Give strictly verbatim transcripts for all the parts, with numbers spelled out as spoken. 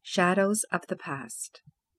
Shadows of the Past.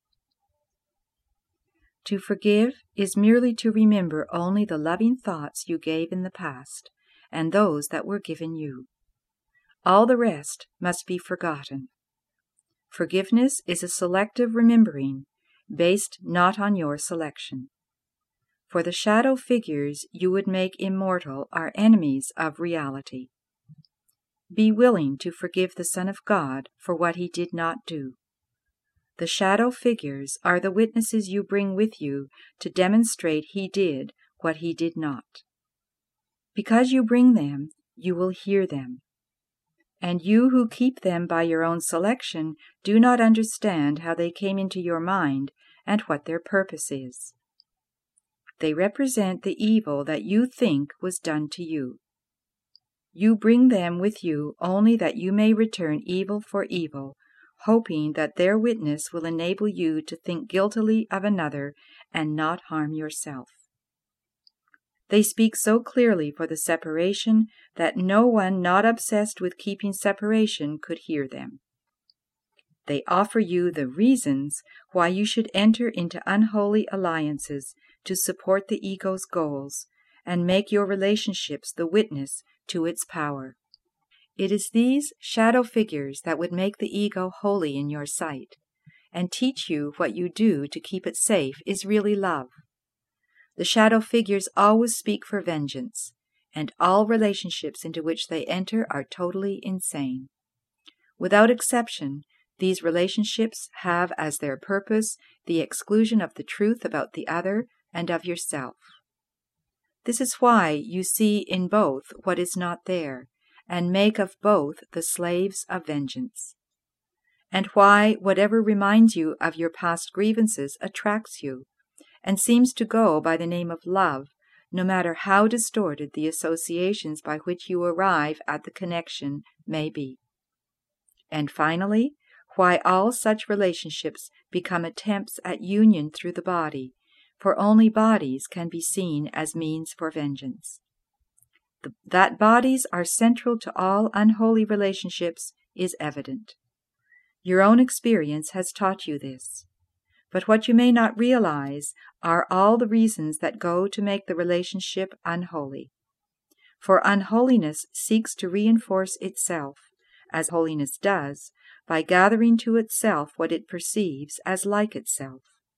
To forgive is merely to remember only the loving thoughts you gave in the past, and those that were given you. All the rest must be forgotten. Forgiveness is a selective remembering, based not on your selection. For the shadow figures you would make immortal are enemies of reality. Be willing to forgive the Son of God for what he did not do. The shadow figures are the witnesses you bring with you to demonstrate he did what he did not. Because you bring them, you will hear them. And you who keep them by your own selection do not understand how they came into your mind and what their purpose is. They represent the evil that you think was done to you. You bring them with you only that you may return evil for evil, hoping that their witness will enable you to think guiltily of another and not harm yourself. They speak so clearly for the separation that no one not obsessed with keeping separation could hear them. They offer you the reasons why you should enter into unholy alliances to support the ego's goals and make your relationships the witness to its power. It is these shadow figures that would make the ego holy in your sight, and teach you what you do to keep it safe is really love. The shadow figures always speak for vengeance, and all relationships into which they enter are totally insane. Without exception, these relationships have as their purpose the exclusion of the truth about the other and of yourself. This is why you see in both what is not there, and make of both the slaves of vengeance. And why whatever reminds you of your past grievances attracts you, and seems to go by the name of love, no matter how distorted the associations by which you arrive at the connection may be. And finally, why all such relationships become attempts at union through the body, for only bodies can be seen as means for vengeance. The, that bodies are central to all unholy relationships is evident. Your own experience has taught you this. But what you may not realize are all the reasons that go to make the relationship unholy. For unholiness seeks to reinforce itself, as holiness does, by gathering to itself what it perceives as like itself.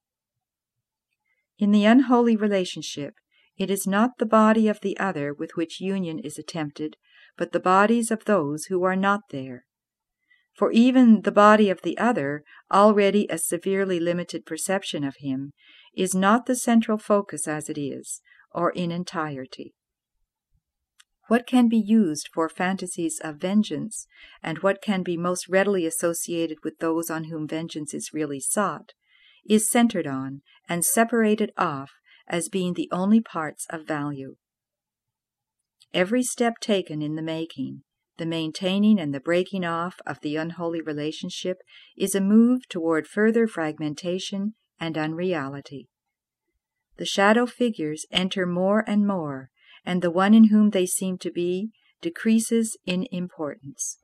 In the unholy relationship, it is not the body of the other with which union is attempted, but the bodies of those who are not there. For even the body of the other, already a severely limited perception of him, is not the central focus as it is, or in entirety. What can be used for fantasies of vengeance, and what can be most readily associated with those on whom vengeance is really sought, is centered on and separated off as being the only parts of value. Every step taken in the making, the maintaining and the breaking off of the unholy relationship is a move toward further fragmentation and unreality. The shadow figures enter more and more, and the one in whom they seem to be decreases in importance.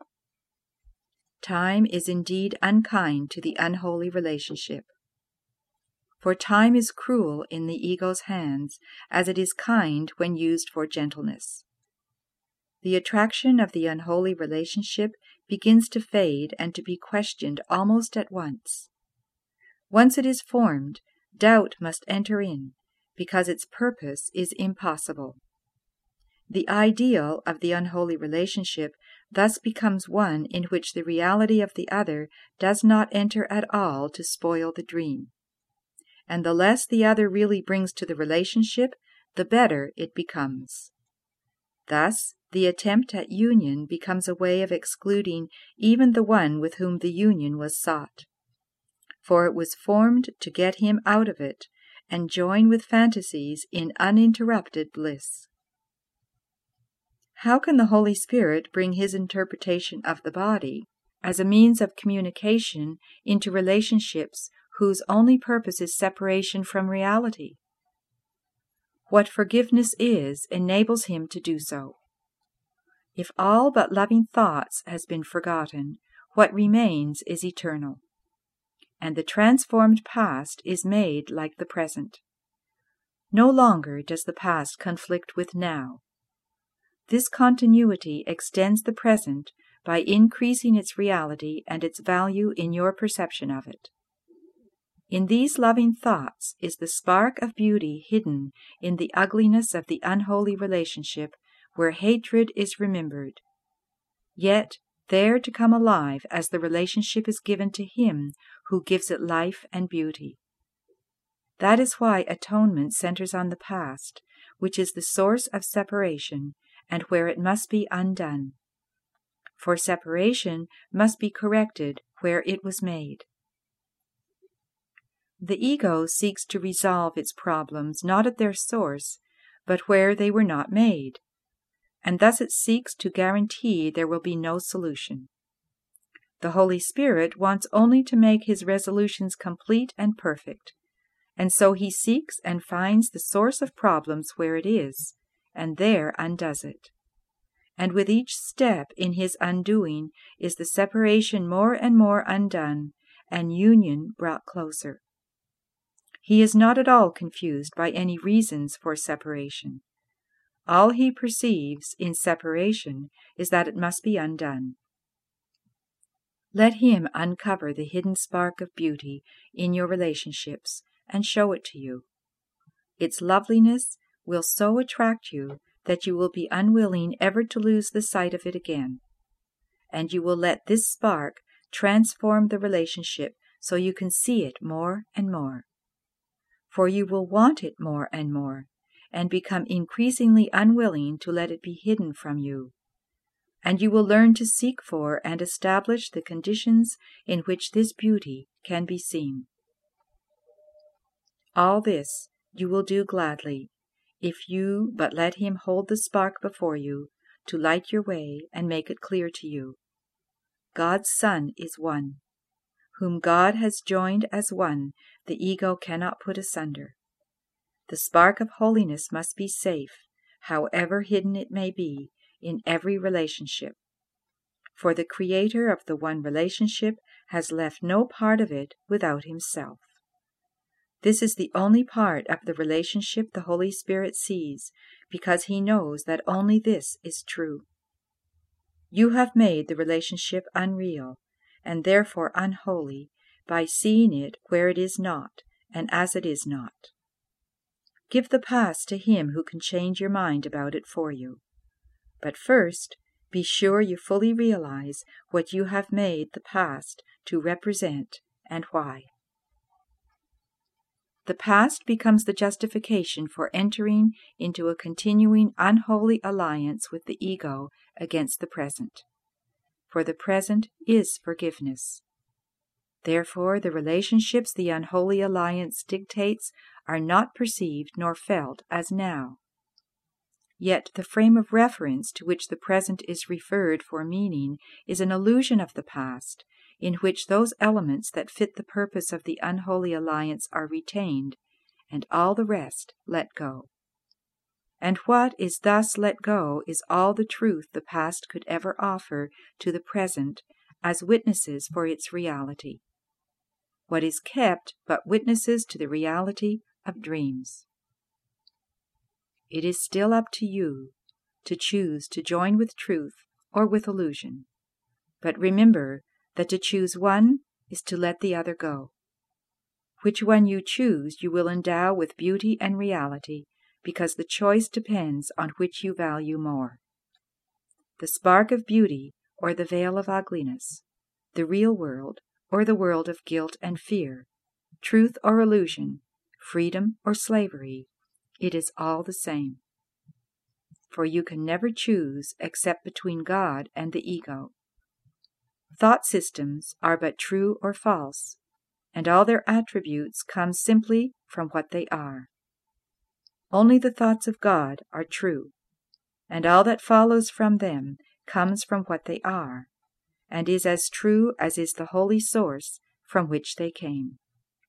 Time is indeed unkind to the unholy relationship. For time is cruel in the ego's hands, as it is kind when used for gentleness. The attraction of the unholy relationship begins to fade and to be questioned almost at once. Once it is formed, doubt must enter in, because its purpose is impossible. The ideal of the unholy relationship thus becomes one in which the reality of the other does not enter at all to spoil the dream. And the less the other really brings to the relationship, the better it becomes. Thus, the attempt at union becomes a way of excluding even the one with whom the union was sought. For it was formed to get him out of it, and join with fantasies in uninterrupted bliss. How can the Holy Spirit bring his interpretation of the body as a means of communication into relationships whose only purpose is separation from reality? What forgiveness is enables him to do so. If all but loving thoughts has been forgotten, what remains is eternal, and the transformed past is made like the present. No longer does the past conflict with now. This continuity extends the present by increasing its reality and its value in your perception of it. In these loving thoughts is the spark of beauty hidden in the ugliness of the unholy relationship where hatred is remembered, yet there to come alive as the relationship is given to Him who gives it life and beauty. That is why atonement centers on the past, which is the source of separation and where it must be undone. For separation must be corrected where it was made. The ego seeks to resolve its problems not at their source, but where they were not made, and thus it seeks to guarantee there will be no solution. The Holy Spirit wants only to make His resolutions complete and perfect, and so He seeks and finds the source of problems where it is, and there undoes it. And with each step in His undoing is the separation more and more undone, and union brought closer. He is not at all confused by any reasons for separation. All He perceives in separation is that it must be undone. Let Him uncover the hidden spark of beauty in your relationships and show it to you. Its loveliness will so attract you that you will be unwilling ever to lose the sight of it again. And you will let this spark transform the relationship so you can see it more and more. For you will want it more and more, and become increasingly unwilling to let it be hidden from you. And you will learn to seek for and establish the conditions in which this beauty can be seen. All this you will do gladly, if you but let Him hold the spark before you, to light your way and make it clear to you. God's Son is one. Whom God has joined as one, the ego cannot put asunder. The spark of holiness must be safe, however hidden it may be, in every relationship. For the Creator of the one relationship has left no part of it without Himself. This is the only part of the relationship the Holy Spirit sees, because He knows that only this is true. You have made the relationship unreal, and therefore unholy, by seeing it where it is not, and as it is not. Give the past to Him who can change your mind about it for you. But first, be sure you fully realize what you have made the past to represent and why. The past becomes the justification for entering into a continuing unholy alliance with the ego against the present. For the present is forgiveness. Therefore, the relationships the unholy alliance dictates are not perceived nor felt as now. Yet the frame of reference to which the present is referred for meaning is an illusion of the past, in which those elements that fit the purpose of the unholy alliance are retained, and all the rest let go. And what is thus let go is all the truth the past could ever offer to the present as witnesses for its reality. What is kept but witnesses to the reality of dreams. It is still up to you to choose to join with truth or with illusion. But remember that to choose one is to let the other go. Which one you choose you will endow with beauty and reality, because the choice depends on which you value more. The spark of beauty or the veil of ugliness, the real world or the world of guilt and fear, truth or illusion, freedom or slavery, it is all the same. For you can never choose except between God and the ego. Thought systems are but true or false, and all their attributes come simply from what they are. Only the thoughts of God are true, and all that follows from them comes from what they are, and is as true as is the holy source from which they came.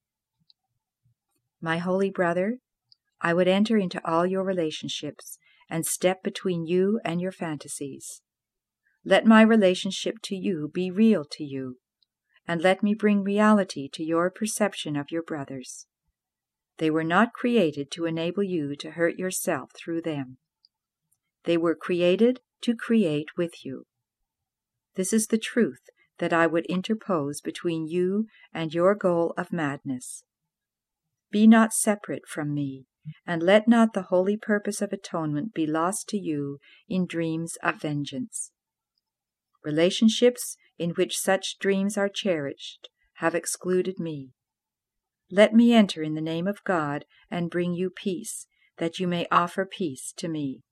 My holy brother, I would enter into all your relationships and step between you and your fantasies. Let my relationship to you be real to you, and let me bring reality to your perception of your brothers. They were not created to enable you to hurt yourself through them. They were created to create with you. This is the truth that I would interpose between you and your goal of madness. Be not separate from me, and let not the holy purpose of atonement be lost to you in dreams of vengeance. Relationships in which such dreams are cherished have excluded me. Let me enter in the name of God and bring you peace, that you may offer peace to me.